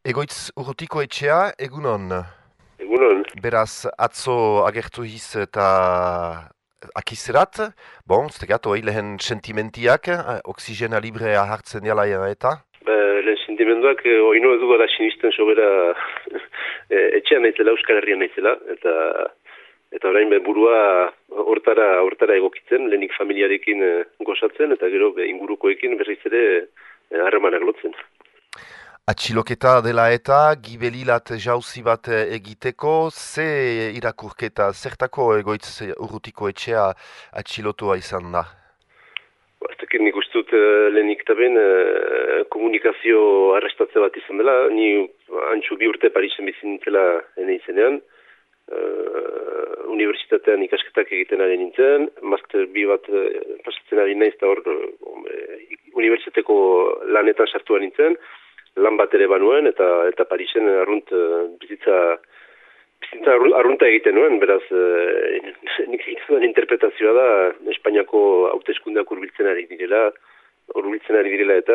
Egoitz urrutiko etxea, egunon. Egunon, Beraz, atzo agertu hiz eta akizerat. Bon, stegat, hoi lehen sentimentiak, oksigena librea hartzen jala eta. lehen sentimenduak oino edugu da sinisten sobera etxean naizela, Euskal Herrian naizela, eta orain burua hortara egokitzen, lehenik familiarekin gozatzen, eta gero ingurukoekin berriz ere harremanak lotzen. Atxiloketa dela eta, gibelilat jauzi bat egiteko, ze irakurketa, zertako egoitz urrutiko etxea atxilotua izan da? Ez dakit nik uste dut lehenik eta ben komunikazio arrestatze bat izan dela, ni antxu 2 urte Parisen bizin nintzela izenean, unibertsitatean ikasketak egiten ari nintzen, master 2 bat pasatzen ari naiz eta hor unibertsitateko lanetan sartua nintzen, lan bat ere banuen eta Parisen bizitza arrunta egiten nuen, beraz nik egiten duen interpretazioa da Espainiako hauteskundeak hurbiltzen ari direla eta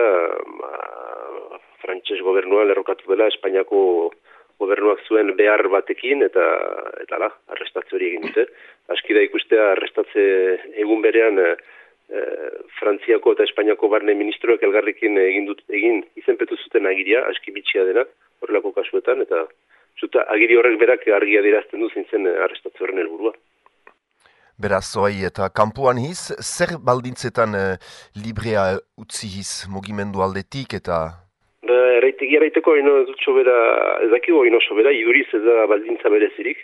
frantses gobernua lerrokatu dela Espainiako gobernuak zuen behar batekin eta arrestatze hori egin dute. Aski da ikustea arrestatze egun berean Frantziako eta Espainiako barne ministroek elgarrekin egin izenpetu zuten agiria, aski bitxia dena, horrelako kasuetan, eta agiri horrek berak argia dirazten du zintzen arrestatze horren helburua. Beraz, hoi, eta kanpoan hiz, zer baldintzetan librea utzi hiz mugimendu aldetik eta... Eraiteko dut sobera, ez dakigu sobera, iduriz ez da baldintza berezirik.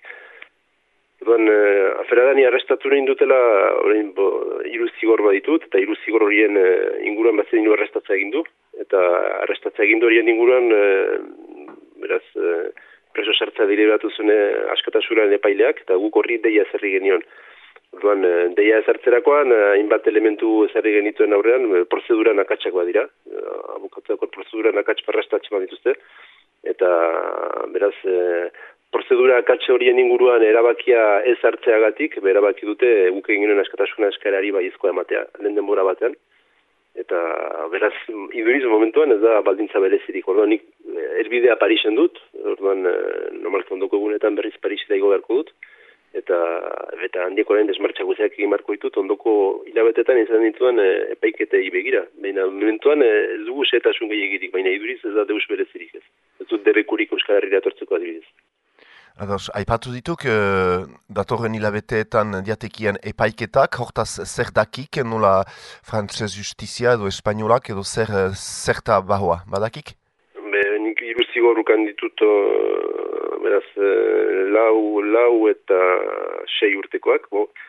Aferadani arrestatu nahi dutela, orain 3 zigor baditut, eta 3 zigor horien inguruan batzen arrestatza egin du, eta arrestatza egin horien inguruan, beraz, preso sartza deliberatu zuen askatasuran epaileak, eta guk horri deia ezarri genion. Deia ezartzerakoan, hainbat elementu ezarri genituen aurrean, prozeduran akatsak badira, abokatuako prozeduran akats parrastatxe badituzte, eta beraz, prozedura akatsa horien inguruan erabakia ez hartzeagatik, erabaki dute guk egin genuen askatasuna eskarari baiezkoa ematea, lehen denbora batean, eta beraz, iduriz momentuan ez da baldintza berezirik, orduan nik erbidea Parisen dut, orduan normalki ondoko egunetan berriz Parisera igo beharko dut, eta handieko orain desmartxak guziak egin marko ditut, ondoko hilabetetan izan dituen epaiketei begira. Baina momentuan ez dugu xehetasun gehiagirik, baina iduriz ez da deus berezirik ez. Ez dut debekurik Euskal Herriera etortzeko adibidez. Ados, aipatu dituk, datorren hilabeteetan diatekian epaiketak, hortaz zer dakik, nola frantzez justizia edo espainolak edo zerta bahoa, badakik? Nik 3 zigorrukan ditut, beraz, lau eta 6 urtekoak,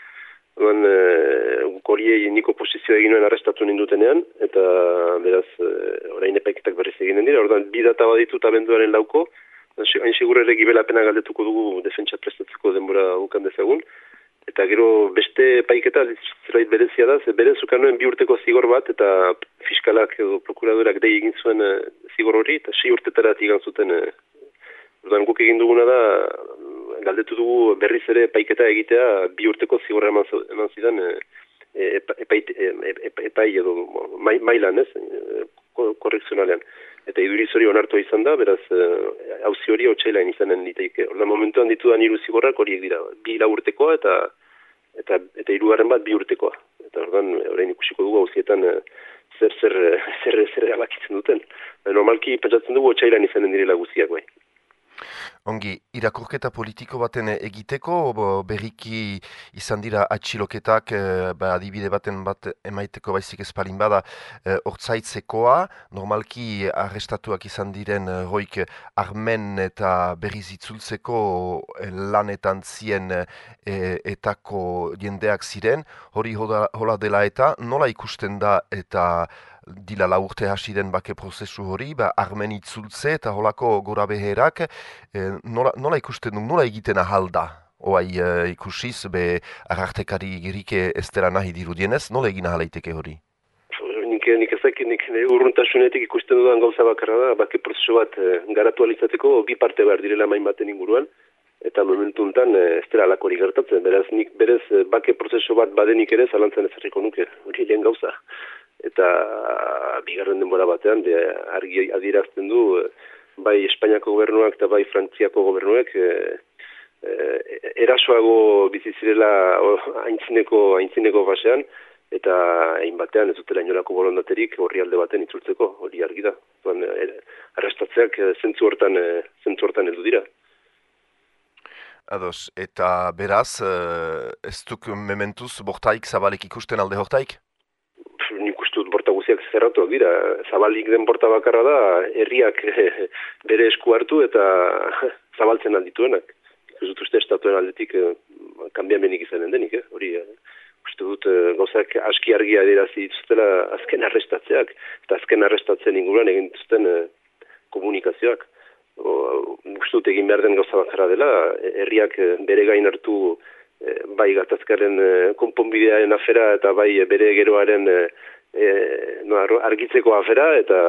horiei niko posizioa egin nuen arrestatu nindutenean, eta beraz, orain epaiketak berriz eginen dira, orduan, 2 data baditut abenduaren 4ko, hain segur ere gibelapena galdetuko dugu defentsa prestatzeko denbora ukan dezagun, eta gero beste epaiketa zerbait berezia da, berez ukan nuen 2 urteko zigor bat, eta fiskalak edo prokuradorak dei egin zuen zigor hori, eta 6 urtetara tigan zuten. Orduan guk egin duguna da, galdetu dugu berriz ere epaiketa egitea 2 urteko zigorra eman zidan epai edo mailan, korrekzionalean. Eta iduriz hori onartua izan da, beraz, auzi hori otsailain izanen liteike. Orduan momentuan ditudan 3 zigorrak horiek dira, 2 lau urtekoa eta 3. bat 2 urtekoa. Eta orduan, orain ikusiko dugu auzietan zer erabakitzen duten. Normalki pentsatzen dugu otsailain izanen direla guztiak bai. Ongi, irakurketa politiko baten egiteko, berriki izan dira atxiloketak, adibide baten bat emaiteko baizik ezpalin bada, hortzaitzekoa, normalki arrestatuak izan diren roik armen eta berriz itzultzeko lanetan zien etako jendeak ziren, hori hola dela eta nola ikusten da eta dila 4 urte hasi den bake prozesu hori, armen itzultze eta holako gora beherak, nola ikusten du, nola egiten ahal da? Oai ikusiz, arartekari girike ez dela nahi dirudienez, nola egin ahalaiteke hori? Nik ezakit, nik urruntasunetik ikusten dudan gauza bakarra da, bake prozesu bat garatu alizateko, 2 parte behar direla main baten inguruan, eta momentu honetan ez dela alakori gertatzen. Beraz, nik berez bake prozesu bat badenik ere zalantzan ezarriko nuke, hori lehen gauza. Eta bigarren denbora batean argi adierazten du bai Espainiako gobernuak eta bai Frantziako gobernuek erasoago bizi zirela aintzineko fasean, eta hainbatean ez dutela inolako borondaterik orrialde baten itzultzeko, hori argi da. Arrestatzeak zentzu hortan heldu dira. Ados, eta beraz, ez duk mementuz bortaik zabalek ikusten alde hortaik? Nik uste dut borta guziak zerratuak dira. Zabalik den borta bakarra da, herriak bere esku hartu eta zabaltzen aldituenak. Ez dut uste estatuen aldetik kanbiamenik izanen denik, hori uste dut gauzak aski argia adirazi dituztela azken arrestatzeak, eta azken arrestatzen inguruan egin dituzten komunikazioak. Uste dut egin behar den gauza bakarra dela, herriak bere gain hartu bai gatazkaren konponbidearen afera eta bai bere geroaren argitzeko afera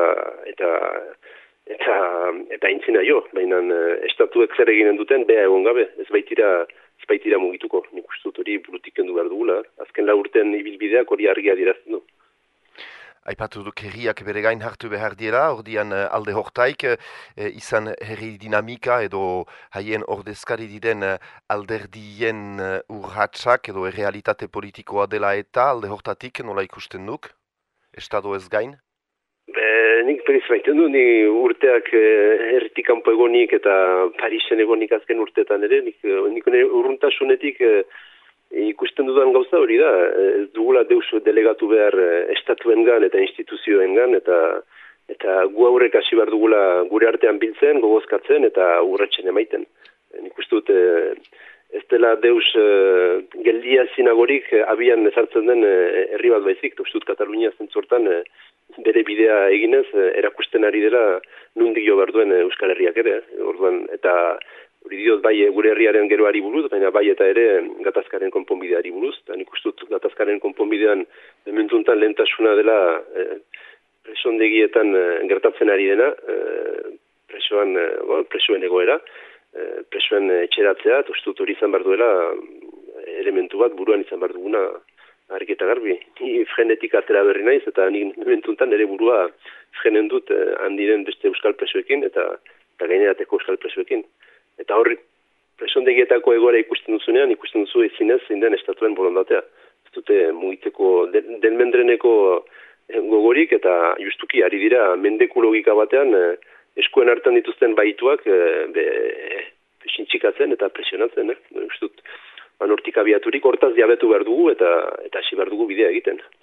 eta aintzina jo, baina estatuek zer eginen duten bea egon gabe, ez baitira mugituko. Nik uste dut hori burutik kendu behar dugula, azken 4 urten ibilbideak hori argia dirazten du. Aipatu duk herriak bere gain hartu behar dira, ordian alde hortaik, izan herri dinamika edo haien ordezkari diren alderdien urratsak edo realitate politikoa dela eta alde hortatik nola ikusten duk? Estado ez gain? Nik berriz baiten du, ni urteak herritik kanpo egonik eta Parisen egonik azken urteetan ere, nik urruntasunetik ikusten dudan gauza hori da, ez dugula deus delegatu behar estatuengan eta instituzioengan, eta gu aurrek hasi behar dugula gure artean biltzen, gogozkatzen eta urratsen emaiten. Nik uste dut ez dela deus geldia zinagorik abian ezartzen den herri bat baizik, uste dut Katalunia zentzortan bere bidea eginez erakusten ari dela nundik jo behar duen Euskal Herriak ere, orduan, eta hori diot bai gure herriaren geroari buruz, baina bai eta ere gatazkaren konponbideari buruz, eta nik uste dut gatazkaren konponbidean momentuntan lehentasuna dela presondegietan gertatzen ari dena, presoen egoera, presoen etxeratzea, eta uste dut hori izan behar duela elementu bat buruan izan behar duguna argi eta garbi. Ni frenetik atera berri naiz, eta ni momentuntan ere burua frenen dut handiren beste euskal presoekin, eta gainerateko euskal presoekin. Eta horri presondegietako egoera ikusten duzunean, ikusten duzu ezinez zein den estatuen borondatea. Ez dute mugiteko denmendreneko gogorik, eta justuki ari dira mendeku logika batean eskuen hartan dituzten baituak sintxikatzen eta presionatzen. Hortik abiaturik hortaz jabetu behar dugu eta hasi behar dugu bidea egiten.